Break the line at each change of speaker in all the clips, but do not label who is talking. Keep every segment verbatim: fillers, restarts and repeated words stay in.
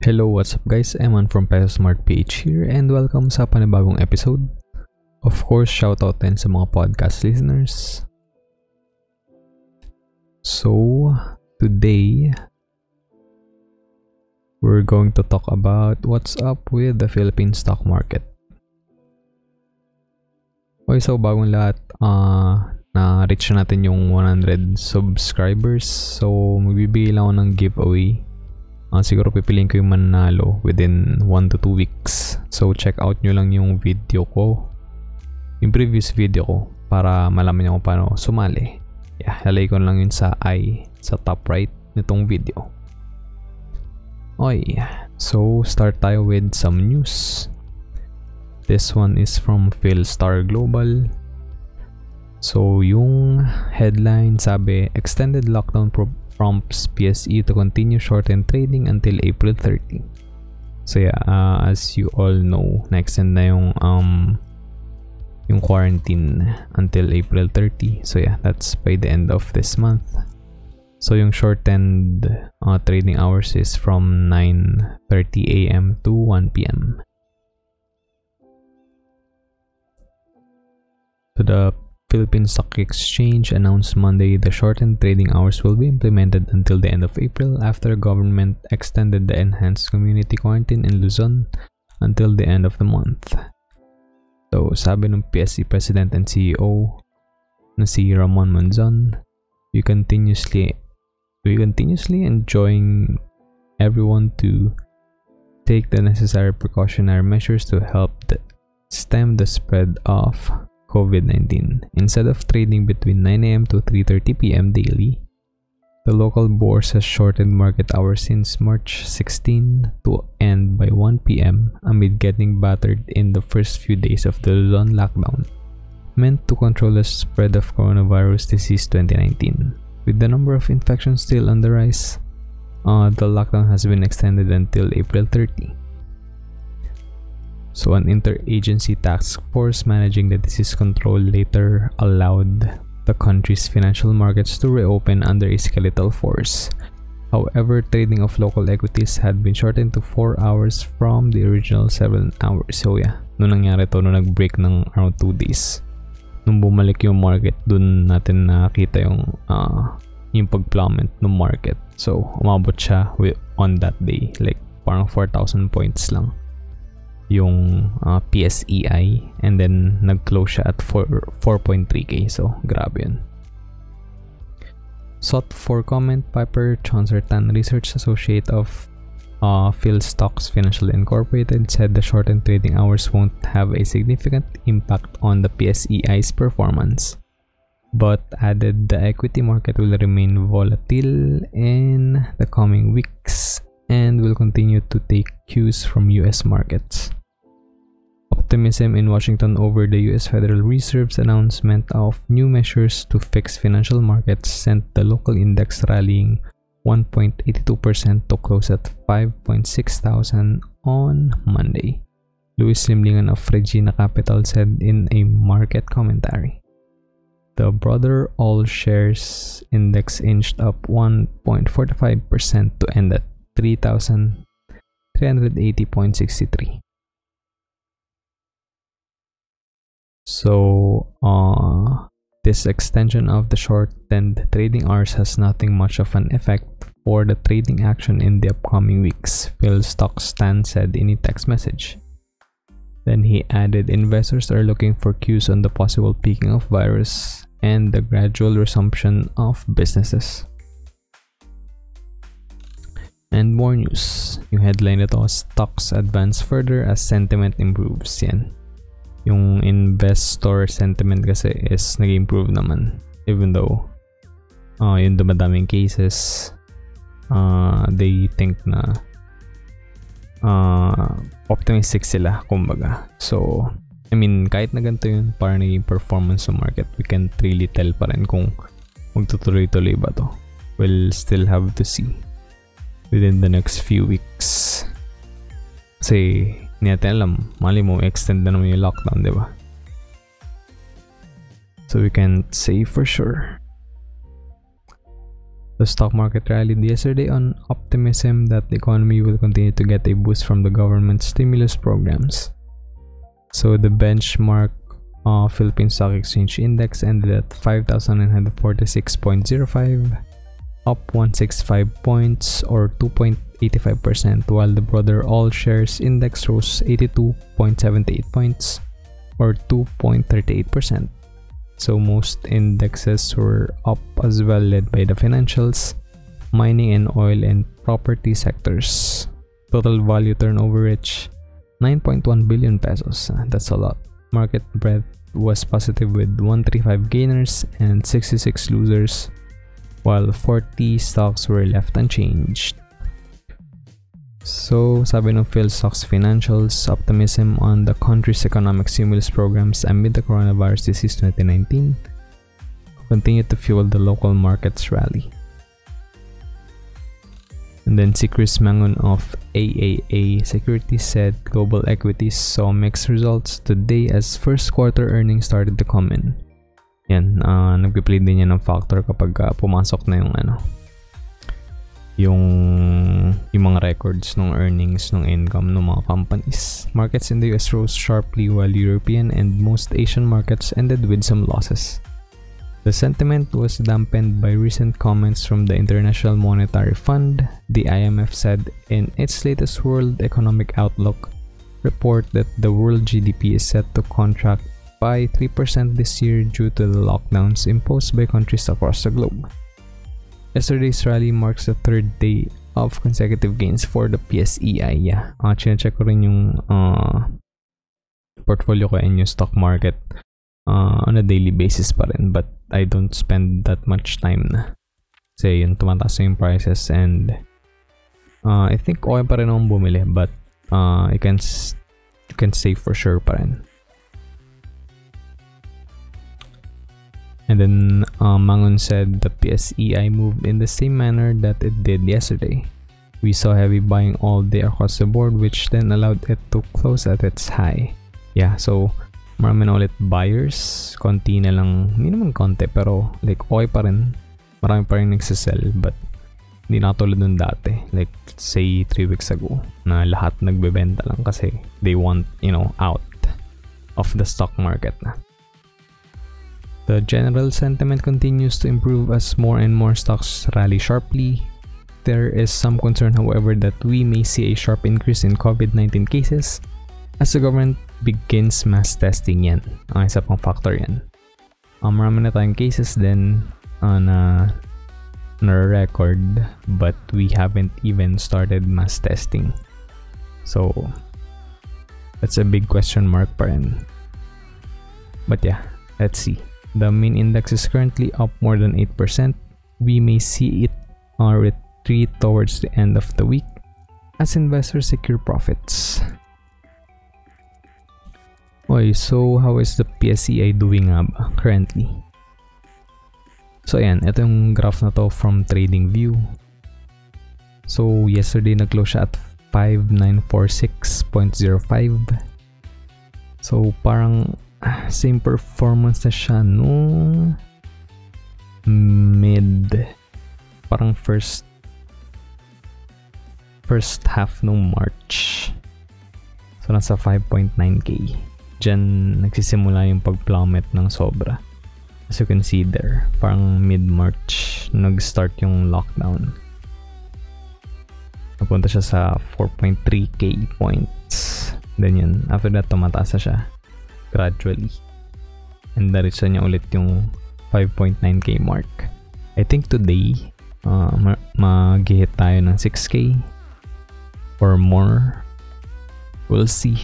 Hello, what's up guys? Eman from Peso Smart P H here and welcome sa panibagong episode. Of course, shoutout din sa mga podcast listeners. So, today, we're going to talk about what's up with the Philippine stock market. Okay, so bagong lahat, uh, na-reach natin yung one hundred subscribers. So, magbibigay lang ako ng giveaway. Uh, siguro pipiliin ko yung mananalo within one to two weeks. So, check out nyo lang yung video ko. Yung previous video ko para malaman nyo kung paano sumali. Yeah, lalagay ko lang yun sa I sa top right nitong video. Okay, so start tayo with some news. This one is from Philstar Global. So, yung headline sabi, Extended Lockdown Pro- prompts P S E to continue short-term trading until April thirtieth. So yeah, uh, as you all know, na-extend na yung um yung quarantine until April thirtieth. So yeah, that's by the end of this month. So yung short-term uh, trading hours is from nine thirty a.m. to one p.m. So the Philippine Stock Exchange announced Monday the shortened trading hours will be implemented until the end of April after government extended the enhanced community quarantine in Luzon until the end of the month. So, sabi ng P S E President and C E O na si Ramon Monzon, we continuously we continuously enjoying everyone to take the necessary precautionary measures to help the, stem the spread of COVID nineteen. Instead of trading between nine a.m. to three thirty p.m. daily, the local bourse has shortened market hours since March sixteenth to end by one p.m. amid getting battered in the first few days of the Luzon lockdown, meant to control the spread of coronavirus disease twenty nineteen. With the number of infections still on the rise, uh, the lockdown has been extended until April thirtieth. So an interagency task force managing the disease control later allowed the country's financial markets to reopen under a skeletal force. However, trading of local equities had been shortened to four hours from the original seven hours. So yeah, nung nangyari to, nung nag-break ng around two days. Nung bumalik yung market, dun natin nakita yung, uh, yung pag-plummet ng market. So, umabot siya with, on that day. Like, parang four thousand points lang yung uh, P S E I, and then nag-close siya at four point three K. So, grabe yun. Sought for comment, Piper Chonsertan, research associate of uh, Philstocks Financial Incorporated, said the shortened trading hours won't have a significant impact on the P S E I's performance, but added the equity market will remain volatile in the coming weeks and will continue to take cues from U S markets. Optimism in Washington over the U S Federal Reserve's announcement of new measures to fix financial markets sent the local index rallying one point eight two percent to close at five point six thousand on Monday, Luis Limlingan of Regina Capital said in a market commentary. The broader all shares index inched up one point four five percent to end at three thousand three hundred eighty point six three. So, uh, this extension of the shortened trading hours has nothing much of an effect for the trading action in the upcoming weeks, Philstockstan said in a text message. Then he added, investors are looking for cues on the possible peaking of virus and the gradual resumption of businesses. And more news. Yung headline nito, stocks advance further as sentiment improves. Yan. Yung investor sentiment kasi is nag-improve naman. Even though uh, yung dumadaming cases, uh, they think na uh, optimistic sila, kumbaga. So, I mean, kahit na ganito yun, parang naging performance sa market, we can't really tell pa rin kung magtutuloy-tuloy ba to. We'll still have to see within the next few weeks. Kasi, hindi natin alam, mali mo, extend na naman yung lockdown, di ba? So, we can't say for sure. The stock market rallied yesterday on optimism that the economy will continue to get a boost from the government's stimulus programs. So the benchmark uh, Philippine Stock Exchange Index ended at five thousand nine hundred forty-six point zero five, up one hundred sixty-five points or two point eight five percent, while the broader All Shares Index rose eighty-two point seven eight points or two point three eight percent. So most indexes were up as well, led by the financials, mining and oil and property sectors. Total value turnover reached nine point one billion pesos. That's a lot. Market breadth was positive with one hundred thirty-five gainers and sixty-six losers, while forty stocks were left unchanged. So, sabi ng PhilStock's financials, optimism on the country's economic stimulus programs amid the coronavirus disease twenty nineteen continued to fuel the local market's rally. And then si Chris Mangon of A A A Securities said global equities saw mixed results today as first quarter earnings started to come in. Yan, uh, nagpi-play din yan ng factor kapag uh, pumasok na yung ano, yung yung mga records ng earnings, ng income ng mga companies. Markets in the U S rose sharply while European and most Asian markets ended with some losses. The sentiment was dampened by recent comments from the International Monetary Fund. The I M F said in its latest World Economic Outlook report that the world G D P is set to contract by three percent this year due to the lockdowns imposed by countries across the globe. Yesterday's rally marks the third day of consecutive gains for the P S E I. Yeah, uh, chinecheck ko rin yung uh, portfolio ko and yung stock market uh, on a daily basis pa rin, but I don't spend that much time na. Kasi yun, tumataas yung prices and uh, I think okay pa rin akong bumili, but uh, I can, you can save for sure pa rin. And then uh, Mangon said the P S E I moved in the same manner that it did yesterday. We saw heavy buying all day across the board, which then allowed it to close at its high. Yeah, so marami na ulit buyers, konti na lang, hindi naman konti, pero like okay pa rin, marami pa rin nagsisell, but hindi na tulad nun dati, like say three weeks ago, na lahat nagbebenta lang kasi they want, you know, out of the stock market na. The general sentiment continues to improve as more and more stocks rally sharply. There is some concern, however, that we may see a sharp increase in COVID nineteen cases as the government begins mass testing. Yan, ang isa pang factor yan. Um, marami na tayong cases din uh, na na-record, but we haven't even started mass testing. So, that's a big question mark pa rin. But yeah, let's see. The main index is currently up more than eight percent. We may see it uh, retreat towards the end of the week as investors secure profits. Okay, so how is the P S E I doing uh, currently? So ayan, ito yung graph na to from TradingView. So yesterday nag-close siya at five nine four six point zero five. So parang same performance na siya nung mid, parang first first half nung March. So nasa five point nine K. Diyan nagsisimula yung pag-plummet ng sobra. As you can see there, parang mid-March nag-start yung lockdown. Napunta siya sa four point three K points. Then yun, after that tumataas na siya gradually. And nareach niya ulit yung five point nine K mark. I think today, uh, ma- mag-hit tayo ng six K or more. We'll see.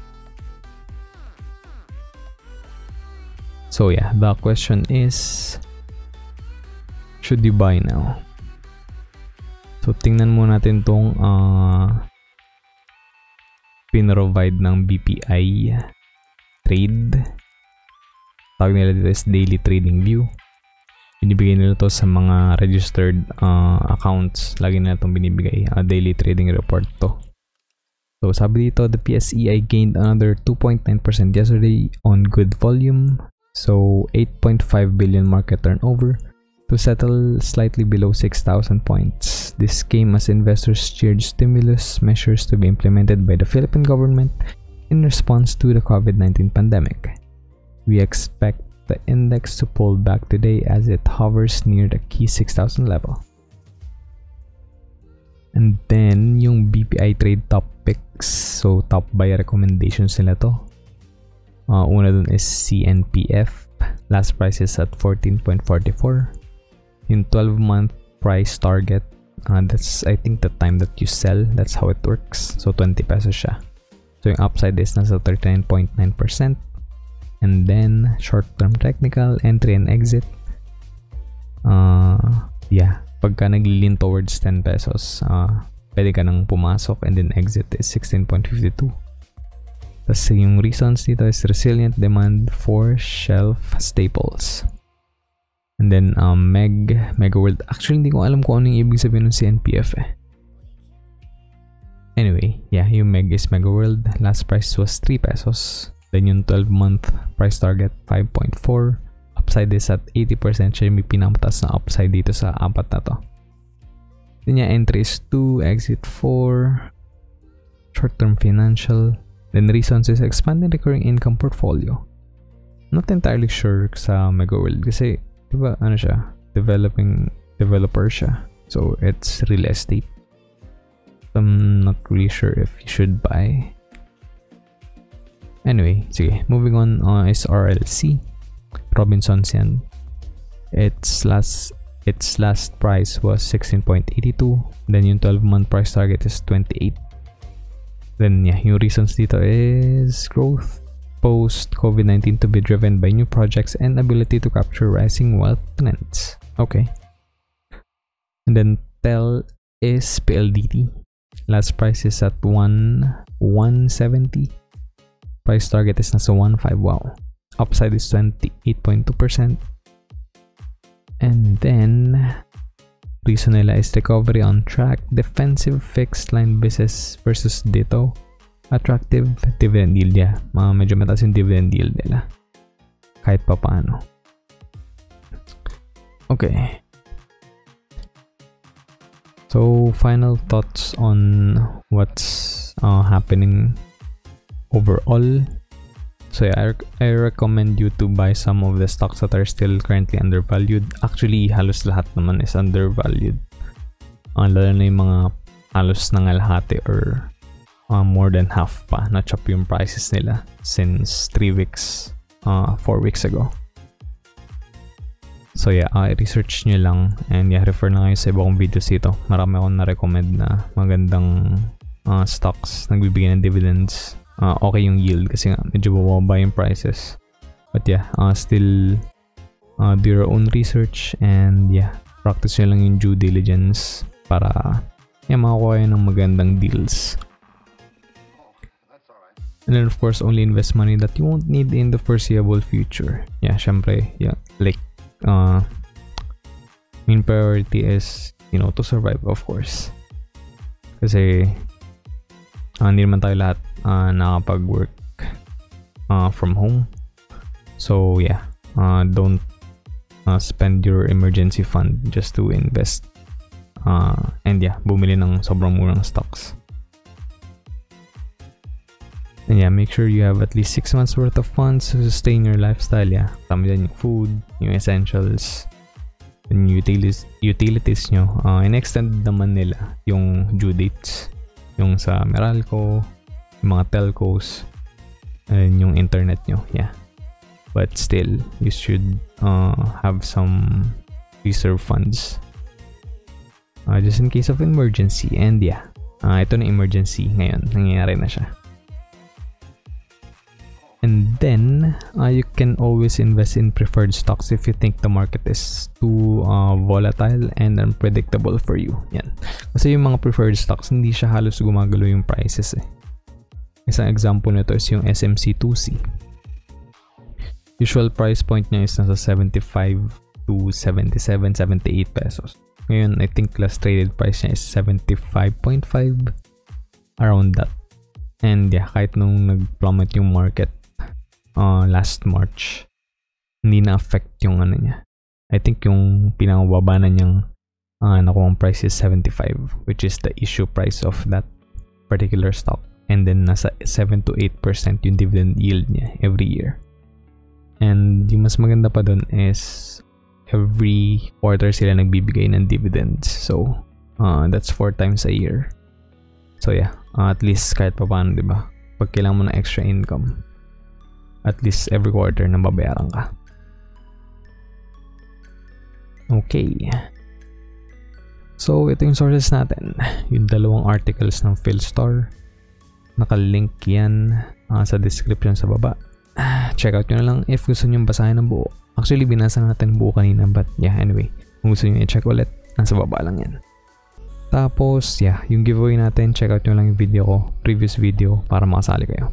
So yeah, the question is, should you buy now? So tingnan muna natin tong uh, pinrovide ng B P I Trade. Tawag nila dito is Daily Trading View. Binibigay nila to sa mga registered uh, accounts. Lagi nila itong binibigay. Uh, daily trading report to. So sabi dito, the P S E I gained another two point nine percent yesterday on good volume. So eight point five billion market turnover. to settle slightly below six thousand points. This came as investors cheered stimulus measures to be implemented by the Philippine government in response to the COVID nineteen pandemic. We expect the index to pull back today as it hovers near the key six thousand level. And then, yung B P I trade top picks. So, top buy recommendations nila to. Uh, una dun is C N P F. Last price is at fourteen point four four. Yung twelve month price target, uh, that's I think the time that you sell. That's how it works. So, twenty pesos siya. So, yung upside is nasa thirty-nine point nine percent. And then, short-term technical, entry and exit. Uh, yeah. Pagka naglilin towards ten pesos, uh, pwede ka nang pumasok, and then exit is sixteen point five two. Tapos yung reasons dito is resilient demand for shelf staples. And then um, Meg, Mega World. Actually, hindi ko alam kung ano yung ibig sabihin ng C N P F eh. Anyway, yeah, yung Meg is Mega World. Last price was three pesos. Then yung twelve month price target, five point four. Upside is at eighty percent. Siya yung may pinamatas na upside dito sa apat na to. Then yung entry is two, exit four, short-term financial. Then reasons is expanding recurring income portfolio. Not entirely sure sa Mega World kasi diba ano siya, developing developer siya. So it's real estate. I'm not really sure if you should buy. Anyway, sige, moving on uh, is R L C. Robinsons yan. Its last its last price was sixteen point eight two. Then yung twelve month price target is twenty-eight. Then yeah, yung reasons dito is growth post COVID nineteen to be driven by new projects and ability to capture rising wealth trends. Okay. And then T E L is P L D T. Last price is at one seventy. Price target is nasa one five. Wow. Upside is twenty-eight point two percent. And then, reason nila is recovery on track, defensive fixed line business versus dito, attractive dividend yield. Yeah, uh, medyo mataas yung dividend yield nila. Kahit pa paano. Okay. So, final thoughts on what's uh, happening overall. So yeah, I, rec- I recommend you to buy some of the stocks that are still currently undervalued. Actually, halos lahat naman is undervalued. Uh, lalo na yung mga halos nangalahati or uh, more than half pa na chop yung prices nila since three weeks, uh, four weeks ago. So yeah, uh, research nyo lang and yeah, refer na kayo sa ibang videos dito. Marami akong na-recommend na magandang uh, stocks nagbibigay ng dividends. Uh, okay yung yield kasi nga medyo bumaba yung prices. But yeah, uh, still uh, do your own research and yeah, practice nyo lang yung due diligence para yeah, makakuha kayo ng magandang deals. And then of course, only invest money that you won't need in the foreseeable future. Yeah, syempre, yeah, like uh, main priority is, you know, to survive, of course. Kasi uh, hindi naman tayo lahat Uh, nakapag-work uh, from home. So yeah, uh, don't uh, spend your emergency fund just to invest. Uh, and yeah, bumili ng sobrang murang stocks. And yeah, make sure you have at least six months worth of funds to sustain your lifestyle. Yeah, tama dyan yung food, yung essentials, yung utilities, utilities nyo. Uh, in-extend naman nila yung due dates. Yung sa Meralco, yung mga telcos, and yung internet nyo, yeah. But still, you should uh, have some reserve funds uh, just in case of emergency. And yeah, uh, ito na emergency ngayon, nangyayari na siya. And then, uh, you can always invest in preferred stocks if you think the market is too uh, volatile and unpredictable for you. Yan. Kasi yung mga preferred stocks, hindi siya halos gumagalo yung prices eh. Isang example nito is yung S M C two C. Usual price point niya is nasa seventy-five to seventy-seven, seventy-eight pesos. Ngayon, I think last traded price niya is seventy-five point five, around that. And yeah, kahit nung nag-plummet yung market uh, last March, hindi na-affect yung ano niya. I think yung pinakababa na niyang uh, nakuha price is seventy-five, which is the issue price of that particular stock. And then nasa seven to eight percent yung dividend yield niya every year. And yung mas maganda pa dun is every quarter sila nagbibigay ng dividends. So, uh, that's four times a year. So yeah, uh, at least kahit pa paano, diba? Pag kailangan mo ng extra income, at least every quarter na babayaran ka. Okay. So, ito yung sources natin. Yung dalawang articles ng PhilStar. Nakalink yan uh, sa description sa baba. Check out nyo na lang if gusto nyo basahin ng buo. Actually, binasa natin buo kanina, but yeah, anyway. Kung gusto nyo i-check ulit, nasa baba lang yan. Tapos, yeah, yung giveaway natin, check out nyo lang yung video ko, previous video, para makasali kayo.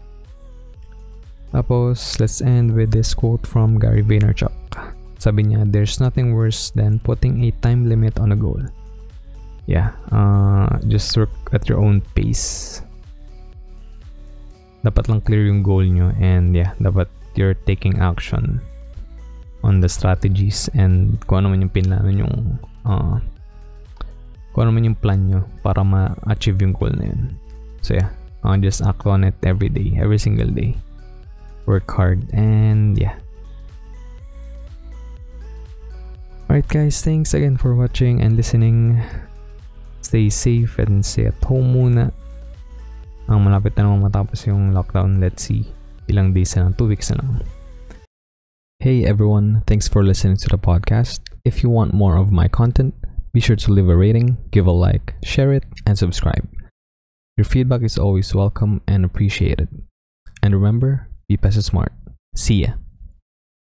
Tapos, let's end with this quote from Gary Vaynerchuk. Sabi niya, there's nothing worse than putting a time limit on a goal. Yeah, uh, just work at your own pace. Dapat lang clear yung goal nyo, and yeah, dapat you're taking action on the strategies and kung ano man yung pinlano yung uh, kung ano man yung plan nyo para ma-achieve yung goal na yun. So yeah, uh, just act on it every day, every single day. Work hard, and yeah. Alright guys, thanks again for watching and listening. Stay safe and stay at home muna. Ang malapit na naman matapos yung lockdown. Let's see, ilang days na lang, two weeks na lang. Hey everyone, thanks for listening to the podcast. If you want more of my content, be sure to leave a rating, give a like, share it, and subscribe. Your feedback is always welcome and appreciated. And remember, be Pesa Smart. See ya.